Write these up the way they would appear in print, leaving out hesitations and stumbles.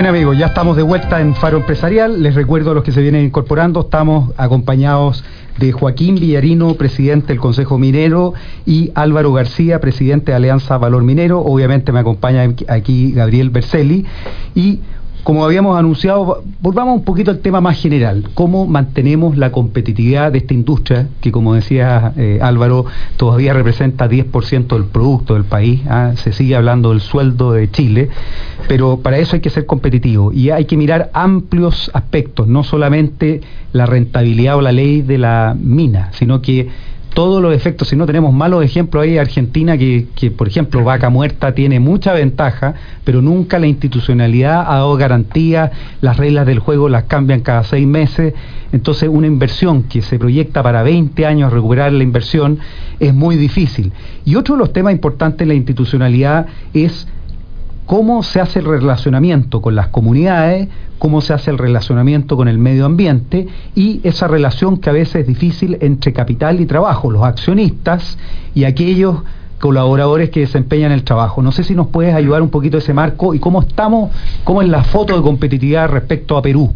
Bien, amigos, ya estamos de vuelta en Faro Empresarial. Les recuerdo a los que se vienen incorporando, estamos acompañados de Joaquín Villarino, presidente del Consejo Minero, y Álvaro García, presidente de Alianza Valor Minero. Obviamente me acompaña aquí Gabriel Berzelli. Y como habíamos anunciado, volvamos un poquito al tema más general. ¿Cómo mantenemos la competitividad de esta industria que, como decía Álvaro, todavía representa 10% del producto del país? Se sigue hablando del sueldo de Chile, pero para eso hay que ser competitivo y hay que mirar amplios aspectos, no solamente la rentabilidad o la ley de la mina, sino que todos los efectos. Si no, tenemos malos ejemplos ahí. Argentina, que por ejemplo Vaca Muerta tiene mucha ventaja, pero nunca la institucionalidad ha dado garantía. Las reglas del juego las cambian cada 6 meses. Entonces una inversión que se proyecta para 20 años, recuperar la inversión es muy difícil. Y otro de los temas importantes en la institucionalidad es cómo se hace el relacionamiento con las comunidades, cómo se hace el relacionamiento con el medio ambiente y esa relación que a veces es difícil entre capital y trabajo, los accionistas y aquellos colaboradores que desempeñan el trabajo. No sé si nos puedes ayudar un poquito ese marco y cómo estamos, cómo es la foto de competitividad respecto a Perú.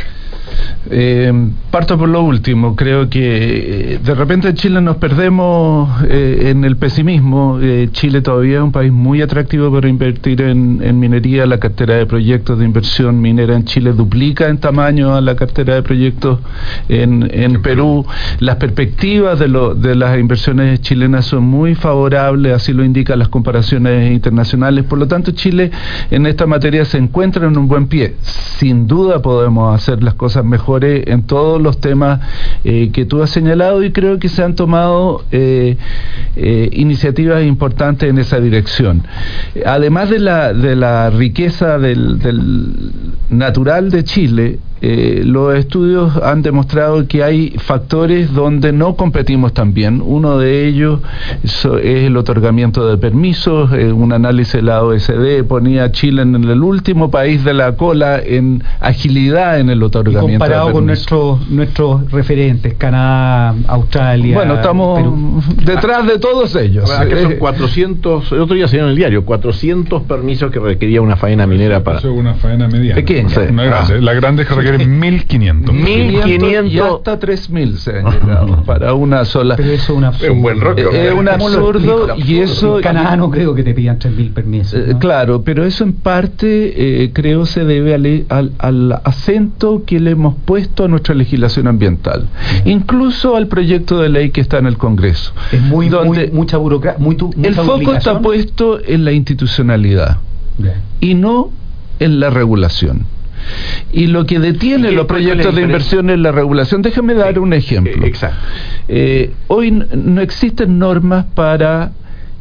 Parto por lo último. Creo que de repente en Chile nos perdemos en el pesimismo. Chile todavía es un país muy atractivo para invertir en minería. La cartera de proyectos de inversión minera en Chile duplica en tamaño a la cartera de proyectos en Perú. Las perspectivas de las inversiones chilenas son muy favorables, así lo indican las comparaciones internacionales. Por lo tanto, Chile en esta materia se encuentra en un buen pie. Sin duda podemos hacer las cosas mejores en todos los temas que tú has señalado, y creo que se han tomado iniciativas importantes en esa dirección. Además de la riqueza del natural de Chile, los estudios han demostrado que hay factores donde no competimos tan bien. Uno de ellos es el otorgamiento de permisos. Un análisis de la OECD ponía a Chile en el último país de la cola en agilidad en el otorgamiento de permisos. Comparado con nuestros referentes, Canadá, Australia... Bueno, estamos Perú, detrás de todos ellos. Que son 400, el otro día salió en el diario, 400 permisos que requería una faena minera para... Eso es una faena mediana. Pequeña. Una grande. La grande es que requiere 1.500. 1.500 y hasta 3.000 se han llegado para una sola. Pero eso es un absurdo. Es un buen rock. Es un absurdo, y eso... En Canadá no creo que te pidan 3.000 permisos, ¿no? Claro, pero eso en parte creo se debe al acento que le hemos puesto a nuestra legislación ambiental, incluso al proyecto de ley que está en el Congreso. Es mucha burocracia. El foco está puesto en la institucionalidad y no en la regulación. Y lo que detiene los proyectos de inversión es la regulación. Déjame dar un ejemplo. Exacto. Hoy no existen normas para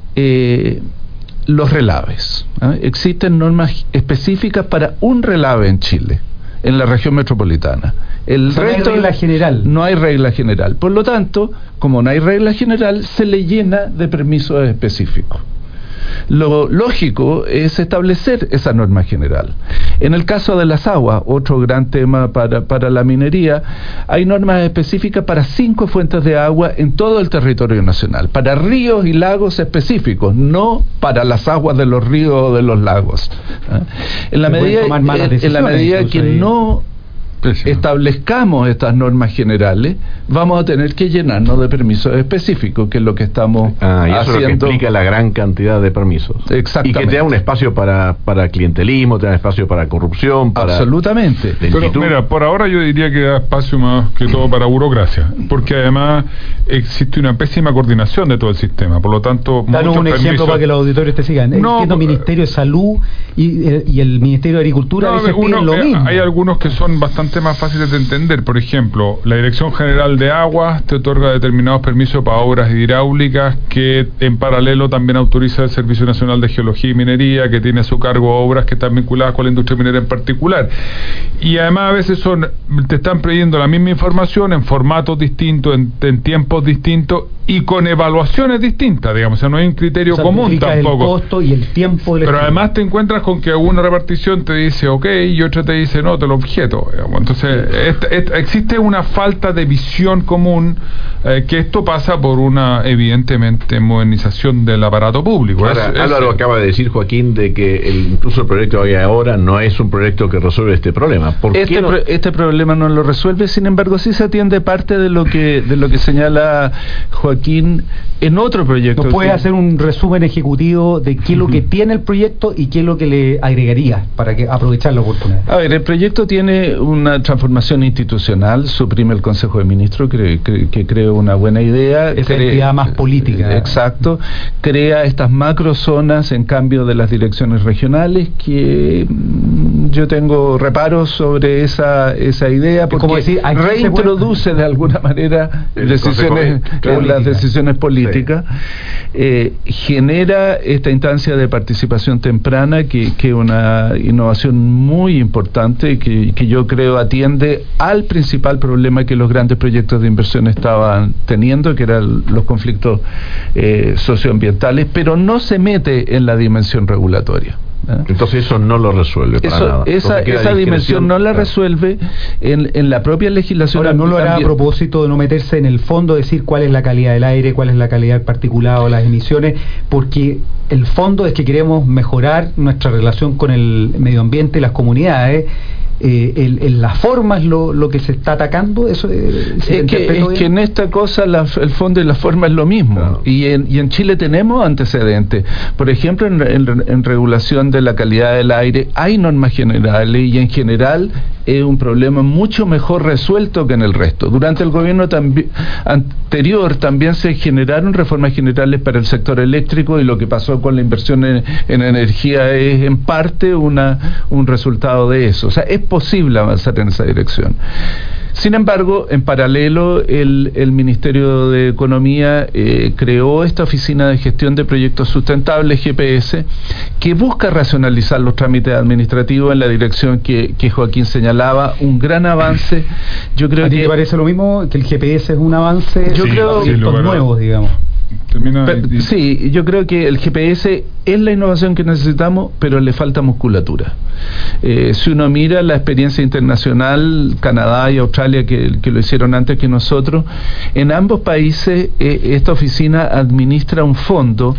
los relaves. Existen normas específicas para un relave en Chile, en la región metropolitana. El resto, no hay regla general. No hay regla general. Por lo tanto, como no hay regla general, se le llena de permisos específicos. Lo lógico es establecer esa norma general. En el caso de las aguas, otro gran tema para la minería, hay normas específicas para 5 fuentes de agua en todo el territorio nacional, para ríos y lagos específicos, no para las aguas de los ríos o de los lagos. En la medida que no establezcamos estas normas generales, vamos a tener que llenarnos de permisos específicos, que es lo que estamos y eso haciendo. Es lo que implica la gran cantidad de permisos. Exactamente. Y que te da un espacio para clientelismo, te da espacio para corrupción, para... Absolutamente. Pero mira, por ahora yo diría que da espacio más que todo para burocracia, porque además existe una pésima coordinación de todo el sistema. Por lo tanto, danos un ejemplo para que los auditores te sigan. Entiendo, Ministerio de Salud y el Ministerio de Agricultura a veces piden lo mismo. Hay algunos que son bastante más fáciles de entender. Por ejemplo, la Dirección General de Aguas te otorga determinados permisos para obras hidráulicas, que en paralelo también autoriza el Servicio Nacional de Geología y Minería, que tiene a su cargo obras que están vinculadas con la industria minera en particular. Y además a veces te están pidiendo la misma información en formatos distintos, en tiempos distintos y con evaluaciones distintas, digamos. O sea, no hay un criterio común tampoco. El costo y el tiempo del Pero además te encuentras trabajo en que una repartición te dice ok y otra te dice no, te lo objeto, digamos. Entonces existe una falta de visión común, que esto pasa por una evidentemente modernización del aparato público. Ahora, Álvaro acaba de decir, Joaquín, de que incluso el proyecto que hay ahora no es un proyecto que resuelve este problema. ¿Por qué no? Este problema no lo resuelve, sin embargo sí se atiende parte de lo que señala Joaquín en otro proyecto. ¿Nos puede hacer un resumen ejecutivo de qué es lo que tiene el proyecto y qué es lo que le agregaría para que aprovechar la oportunidad? A ver, el proyecto tiene una transformación institucional, suprime el Consejo de Ministros, que creo una buena idea. Esa entidad más política. Exacto. Crea estas macrozonas en cambio de las direcciones regionales, que yo tengo reparos sobre esa idea, porque reintroduce de alguna manera las decisiones políticas, genera esta instancia de participación temprana que es una innovación muy importante que yo creo atiende al principal problema que los grandes proyectos de inversión estaban teniendo, que eran los conflictos socioambientales, pero no se mete en la dimensión regulatoria. Entonces eso no lo resuelve para nada. Esa dimensión no la resuelve en la propia legislación. Ahora, no lo hará a propósito de no meterse en el fondo, decir cuál es la calidad del aire, cuál es la calidad del particulado, las emisiones, porque el fondo es que queremos mejorar nuestra relación con el medio ambiente y las comunidades. La forma es lo que se está atacando. Eso es que en esta cosa el fondo y la forma es lo mismo. Claro. Y en Chile tenemos antecedentes. Por ejemplo, en regulación de la calidad del aire hay normas generales y en general es un problema mucho mejor resuelto que en el resto. Durante el gobierno anterior también se generaron reformas generales para el sector eléctrico, y lo que pasó con la inversión en energía es en parte un resultado de eso. O sea, es posible avanzar en esa dirección. Sin embargo, en paralelo, el Ministerio de Economía creó esta Oficina de Gestión de Proyectos Sustentables, GPS, que busca racionalizar los trámites administrativos en la dirección que Joaquín señalaba, un gran avance. Yo creo ¿A ti te parece lo mismo, que el GPS es un avance? Yo creo que estos nuevos, digamos. Sí, yo creo que el GPS es la innovación que necesitamos, pero le falta musculatura. Si uno mira la experiencia internacional, Canadá y Australia, que lo hicieron antes que nosotros, en ambos países esta oficina administra un fondo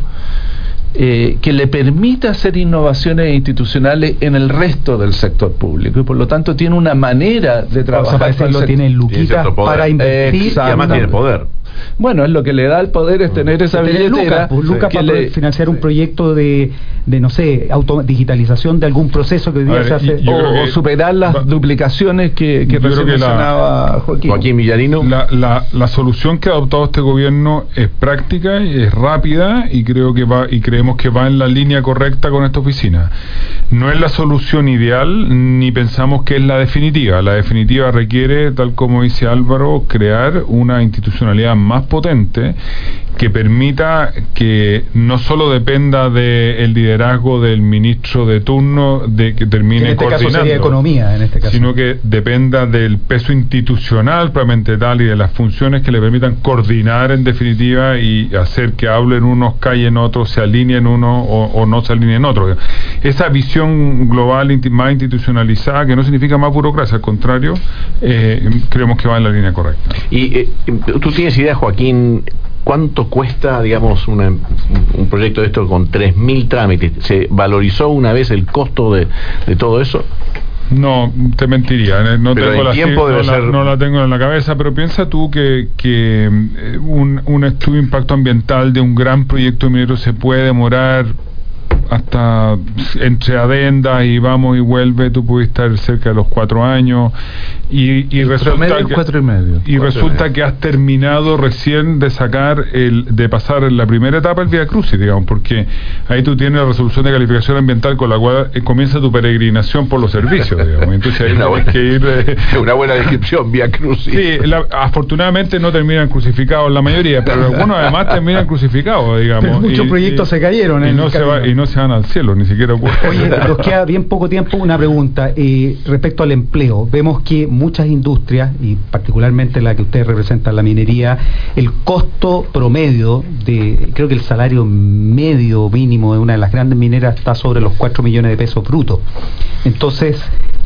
que le permita hacer innovaciones institucionales en el resto del sector público, y por lo tanto tiene una manera de trabajar. Tiene luquitas para invertir, y además tiene poder. Bueno, es lo que le da el poder, es tener esa billetera. Lucas para poder financiar un proyecto de no sé, digitalización de algún proceso que hoy día se hace, o superar las duplicaciones que recién mencionaba Joaquín Villarino. La solución que ha adoptado este gobierno es práctica y es rápida, y creemos que va en la línea correcta con esta oficina. No es la solución ideal, ni pensamos que es la definitiva. La definitiva requiere, tal como dice Álvaro, crear una institucionalidad más potente que permita que no solo dependa del liderazgo del ministro de turno de que termine en este coordinando, caso sería economía, en este caso, sino que dependa del peso institucional propiamente tal y de las funciones que le permitan coordinar en definitiva y hacer que hablen unos, callen otros, se alineen unos o no se alineen otros. Esa visión global más institucionalizada, que no significa más burocracia, al contrario, creemos que va en la línea correcta. Y tú tienes idea, Joaquín, ¿cuánto cuesta, digamos, un proyecto de esto con 3.000 trámites? ¿Se valorizó una vez el costo de todo eso? No, te mentiría, no la tengo en la cabeza, pero piensa tú que un estudio de impacto ambiental de un gran proyecto minero se puede demorar hasta entre adendas y vamos y vuelve, tú puedes estar cerca de los 4 años y resulta que 4 y medio. Y resulta que has terminado recién de sacar de pasar en la primera etapa el Vía Crucis, digamos, porque ahí tú tienes la resolución de calificación ambiental con la cual comienza tu peregrinación por los servicios, digamos. Entonces ahí tienes que ir una buena descripción, Vía Crucis. Sí, afortunadamente no terminan crucificados la mayoría, pero algunos además terminan crucificados, digamos. Pero muchos proyectos se cayeron y no se echaban al cielo, ni siquiera ocurre. Oye, nos queda bien poco tiempo. Una pregunta respecto al empleo. Vemos que muchas industrias, y particularmente la que ustedes representan, la minería, el costo promedio creo que el salario medio mínimo de una de las grandes mineras está sobre los 4 millones de pesos brutos. Entonces,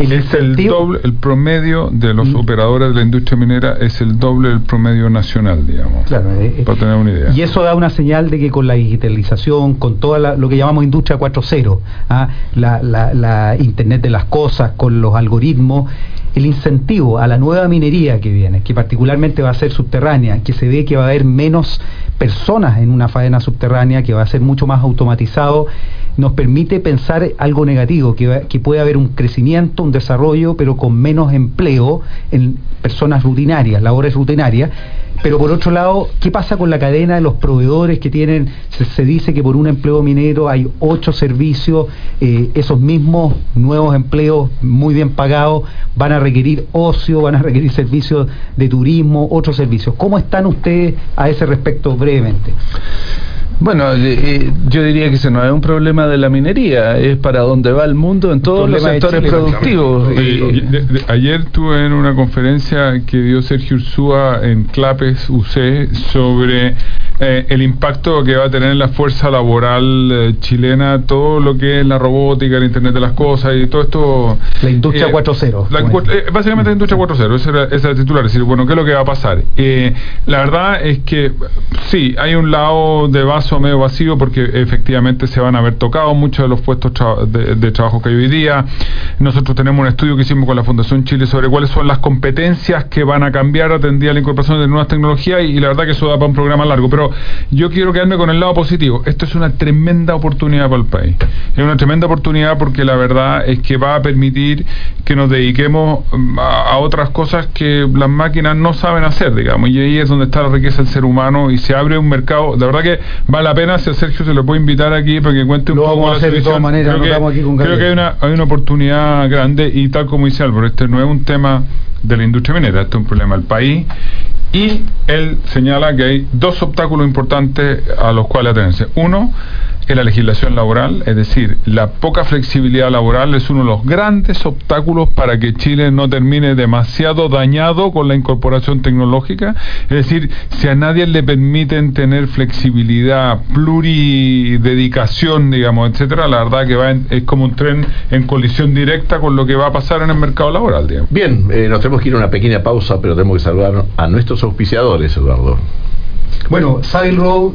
el promedio de los operadores de la industria minera es el doble del promedio nacional, digamos, claro, para tener una idea. Y eso da una señal de que con la digitalización, con toda lo que llamamos industria 4.0, la Internet de las cosas, con los algoritmos, el incentivo a la nueva minería que viene, que particularmente va a ser subterránea, que se ve que va a haber menos personas en una faena subterránea, que va a ser mucho más automatizado, nos permite pensar algo negativo, que puede haber un crecimiento, un desarrollo, pero con menos empleo en personas rutinarias, labores rutinarias. Pero por otro lado, ¿qué pasa con la cadena de los proveedores que tienen? Se dice que por un empleo minero hay 8 servicios, esos mismos nuevos empleos muy bien pagados van a requerir ocio, van a requerir servicios de turismo, otros servicios. ¿Cómo están ustedes a ese respecto brevemente? Bueno, yo diría que ese no es un problema de la minería, es para donde va el mundo en todos los sectores productivos. Ayer estuve en una conferencia que dio Sergio Ursúa en Clapes UC sobre el impacto que va a tener en la fuerza laboral chilena todo lo que es la robótica, el Internet de las cosas y todo esto. La industria 4.0. Básicamente la industria 4.0, esa era el titular. Es decir, bueno, ¿qué es lo que va a pasar? La verdad es que sí, hay un lado de vaso medio vacío porque efectivamente se van a ver tocados muchos de los puestos de trabajo que hay hoy día. Nosotros tenemos un estudio que hicimos con la Fundación Chile sobre cuáles son las competencias que van a cambiar atendida a la incorporación de nuevas tecnologías y la verdad que eso da para un programa largo, pero yo quiero quedarme con el lado positivo. Esto es una tremenda oportunidad para el país. Es una tremenda oportunidad porque la verdad es que va a permitir que nos dediquemos a otras cosas que las máquinas no saben hacer, digamos, y ahí es donde está la riqueza del ser humano y se abre un mercado. La verdad que vale la pena, si a Sergio se lo puede invitar aquí para que cuente un poco la situación. De todas maneras, creo que hay una oportunidad grande y tal como dice Álvaro, este no es un tema de la industria minera, este es un problema del país. Y él señala que hay 2 obstáculos importantes a los cuales atenerse. Uno es la legislación laboral, es decir, la poca flexibilidad laboral es uno de los grandes obstáculos para que Chile no termine demasiado dañado con la incorporación tecnológica. Es decir, si a nadie le permiten tener flexibilidad, pluridedicación, digamos, etcétera, la verdad que es como un tren en colisión directa con lo que va a pasar en el mercado laboral, digamos. Bien, nos tenemos que ir a una pequeña pausa, pero tenemos que saludar a nuestros auspiciadores, Eduardo. Bueno, Savile Road